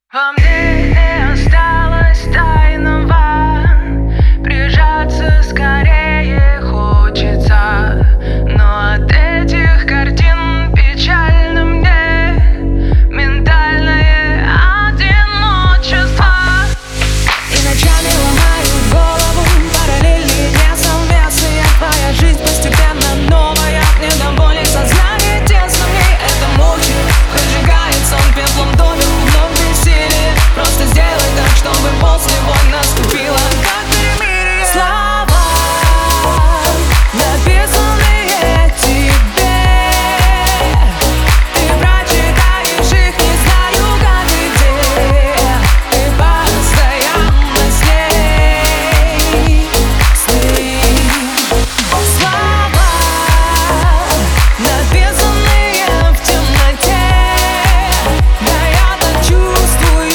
Во мне не осталось тайного, прижаться скорее хочется, но от этих картин печально мне ментальное одиночество. И ночами ломают голову параллельные несовместные. Твоя жизнь постепенно новая, мне до боли сознание тесно. Мне это мучает, прожигает сон пеплом доме. Просто сделай так, чтобы после войн наступило как перемирие. Слова, написанные тебе, ты прочитаешь их, не знаю как и где. Ты постоянно с ней. Слова, написанные в темноте, да я так чувствую.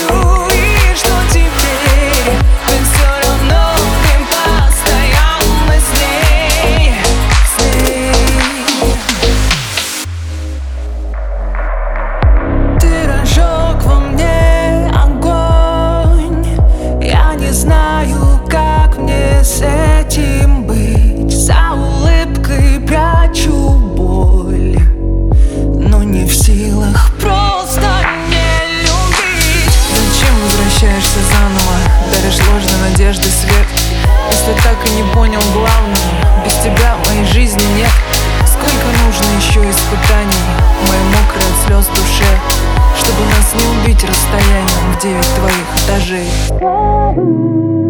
Знаю, как мне с этим быть. За улыбкой прячу боль, но не в силах просто не любить. Зачем возвращаешься заново, даришь ложной надежды свет? Если так и не понял главного, без тебя моей жизни нет. Сколько нужно еще испытаний моей мокрой от слез душе, чтобы нас не убить расстоянием в 9 твоих этажей.